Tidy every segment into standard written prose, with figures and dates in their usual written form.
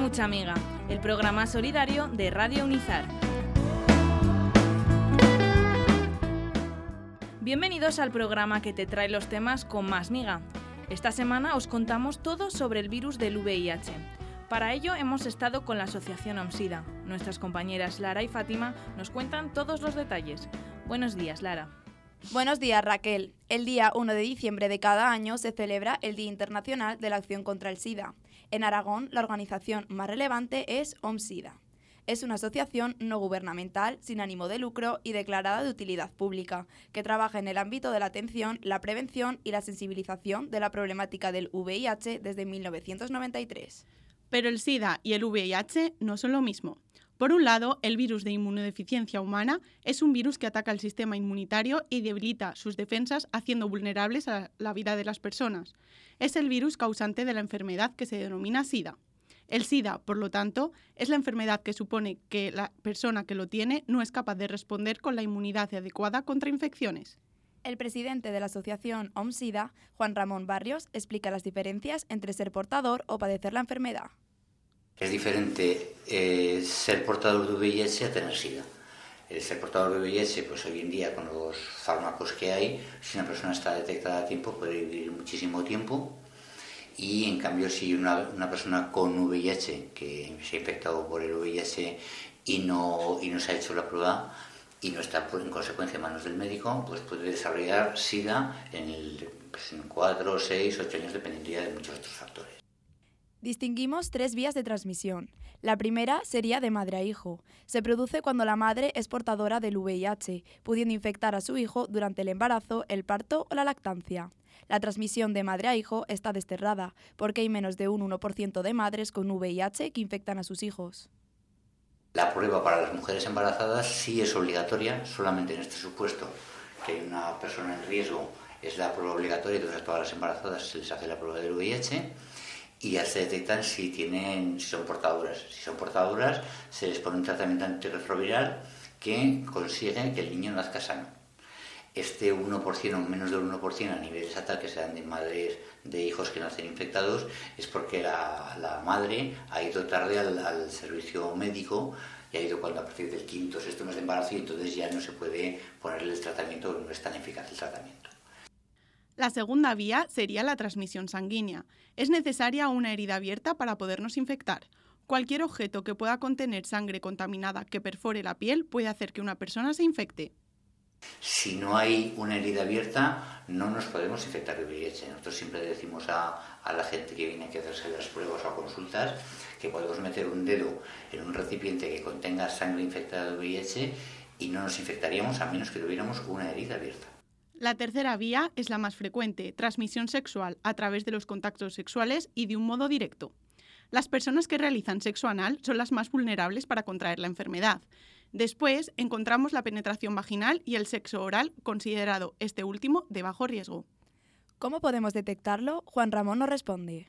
Mucha Amiga, el programa solidario de Radio Unizar. Bienvenidos al programa que te trae los temas con más miga. Esta semana os contamos todo sobre el virus del VIH. Para ello hemos estado con la asociación OMSIDA. Nuestras compañeras Lara y Fátima nos cuentan todos los detalles. Buenos días, Lara. Buenos días, Raquel. El día 1 de diciembre de cada año se celebra el Día Internacional de la Acción contra el SIDA. En Aragón, la organización más relevante es OMSIDA. Es una asociación no gubernamental, sin ánimo de lucro y declarada de utilidad pública, que trabaja en el ámbito de la atención, la prevención y la sensibilización de la problemática del VIH desde 1993. Pero el SIDA y el VIH no son lo mismo. Por un lado, el virus de inmunodeficiencia humana es un virus que ataca el sistema inmunitario y debilita sus defensas, haciendo vulnerables a la vida de las personas. Es el virus causante de la enfermedad que se denomina SIDA. El SIDA, por lo tanto, es la enfermedad que supone que la persona que lo tiene no es capaz de responder con la inmunidad adecuada contra infecciones. El presidente de la asociación OMSIDA, Juan Ramón Barrios, explica las diferencias entre ser portador o padecer la enfermedad. Es diferente ser portador de VIH a tener SIDA. El ser portador de VIH, pues hoy en día con los fármacos que hay, si una persona está detectada a tiempo puede vivir muchísimo tiempo. Y en cambio, si una persona con VIH, que se ha infectado por el VIH y no se ha hecho la prueba y no está en consecuencia en manos del médico, pues puede desarrollar SIDA en 4, 6, 8 años, dependiendo ya de muchos otros factores. Distinguimos 3 vías de transmisión. La primera sería de madre a hijo. Se produce cuando la madre es portadora del VIH, pudiendo infectar a su hijo durante el embarazo, el parto o la lactancia. La transmisión de madre a hijo está desterrada, porque hay menos de un 1% de madres con VIH que infectan a sus hijos. La prueba para las mujeres embarazadas sí es obligatoria, solamente en este supuesto, que hay una persona en riesgo, es la prueba obligatoria, entonces a todas las embarazadas se les hace la prueba del VIH y ya se detectan si son portadoras. Si son portadoras, se les pone un tratamiento antirretroviral que consigue que el niño nazca sano. Este 1% o menos del 1% a nivel estatal que se dan de madres de hijos que nacen infectados es porque la madre ha ido tarde al servicio médico y ha ido cuando a partir del 5º o 6º mes de embarazo y entonces ya no se puede ponerle el tratamiento, no es tan eficaz el tratamiento. La segunda vía sería la transmisión sanguínea. Es necesaria una herida abierta para podernos infectar. Cualquier objeto que pueda contener sangre contaminada que perfore la piel puede hacer que una persona se infecte. Si no hay una herida abierta, no nos podemos infectar de VIH. Nosotros siempre decimos a la gente que viene aquí a hacerse las pruebas o a consultas que podemos meter un dedo en un recipiente que contenga sangre infectada de VIH y no nos infectaríamos a menos que tuviéramos una herida abierta. La tercera vía es la más frecuente, transmisión sexual a través de los contactos sexuales y de un modo directo. Las personas que realizan sexo anal son las más vulnerables para contraer la enfermedad. Después encontramos la penetración vaginal y el sexo oral, considerado este último de bajo riesgo. ¿Cómo podemos detectarlo? Juan Ramón nos responde.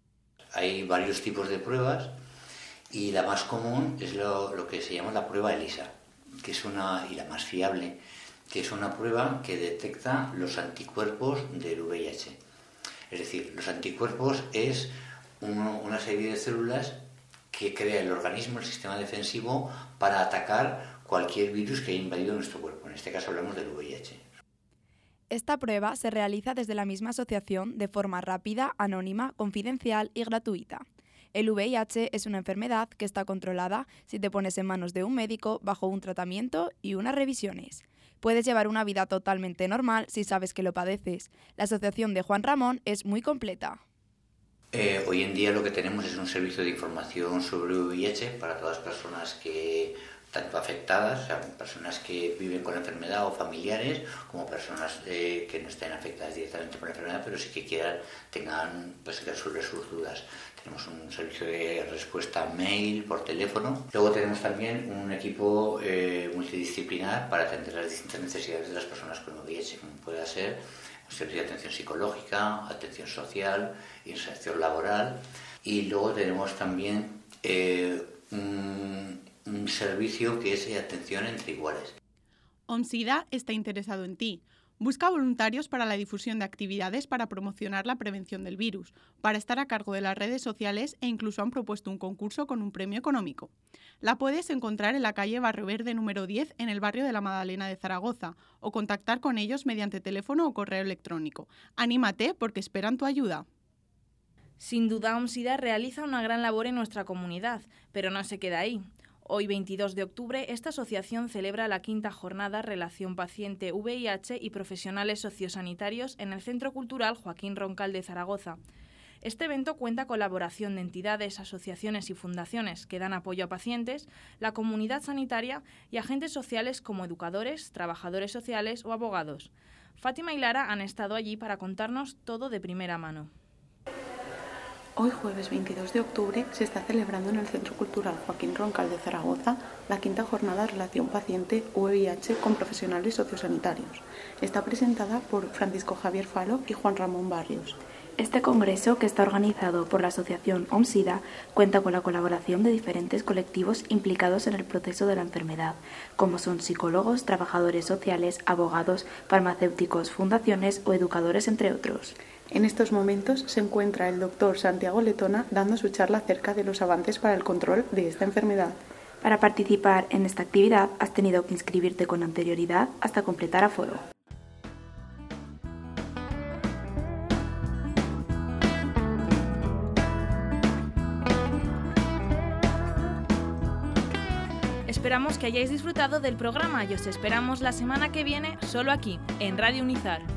Hay varios tipos de pruebas y la más común es lo que se llama la prueba ELISA, que es y la más fiable, que es una prueba que detecta los anticuerpos del VIH. Es decir, los anticuerpos es una serie de células que crea el organismo, el sistema defensivo, para atacar cualquier virus que haya invadido nuestro cuerpo. En este caso hablamos del VIH. Esta prueba se realiza desde la misma asociación de forma rápida, anónima, confidencial y gratuita. El VIH es una enfermedad que está controlada si te pones en manos de un médico bajo un tratamiento y unas revisiones. Puedes llevar una vida totalmente normal si sabes que lo padeces. La asociación de Juan Ramón es muy completa. Hoy en día lo que tenemos es un servicio de información sobre VIH para todas las personas que, tanto afectadas, o sea, personas que viven con la enfermedad o familiares, como personas que no estén afectadas directamente por la enfermedad, pero sí que tengan que resolver sus dudas. Tenemos un servicio de respuesta mail, por teléfono. Luego tenemos también un equipo multidisciplinar para atender las distintas necesidades de las personas con VIH, como pueda ser un servicio de atención psicológica, atención social, inserción laboral. Y luego tenemos también un servicio que es atención entre iguales. OMSIDA está interesado en ti. Busca voluntarios para la difusión de actividades para promocionar la prevención del virus, para estar a cargo de las redes sociales e incluso han propuesto un concurso con un premio económico. La puedes encontrar en la calle Barrio Verde número 10 en el barrio de la Madalena de Zaragoza o contactar con ellos mediante teléfono o correo electrónico. ¡Anímate porque esperan tu ayuda! Sin duda, OMSIDA realiza una gran labor en nuestra comunidad, pero no se queda ahí. Hoy, 22 de octubre, esta asociación celebra la 5ª jornada Relación Paciente VIH y Profesionales Sociosanitarios en el Centro Cultural Joaquín Roncal de Zaragoza. Este evento cuenta con colaboración de entidades, asociaciones y fundaciones que dan apoyo a pacientes, la comunidad sanitaria y agentes sociales como educadores, trabajadores sociales o abogados. Fátima y Lara han estado allí para contarnos todo de primera mano. Hoy, jueves 22 de octubre, se está celebrando en el Centro Cultural Joaquín Roncal de Zaragoza la 5ª jornada de Relación Paciente VIH con Profesionales Sociosanitarios. Está presentada por Francisco Javier Falo y Juan Ramón Barrios. Este congreso, que está organizado por la asociación OMSIDA, cuenta con la colaboración de diferentes colectivos implicados en el proceso de la enfermedad, como son psicólogos, trabajadores sociales, abogados, farmacéuticos, fundaciones o educadores, entre otros. En estos momentos se encuentra el doctor Santiago Letona dando su charla acerca de los avances para el control de esta enfermedad. Para participar en esta actividad has tenido que inscribirte con anterioridad hasta completar aforo. Esperamos que hayáis disfrutado del programa y os esperamos la semana que viene solo aquí, en Radio Unizar.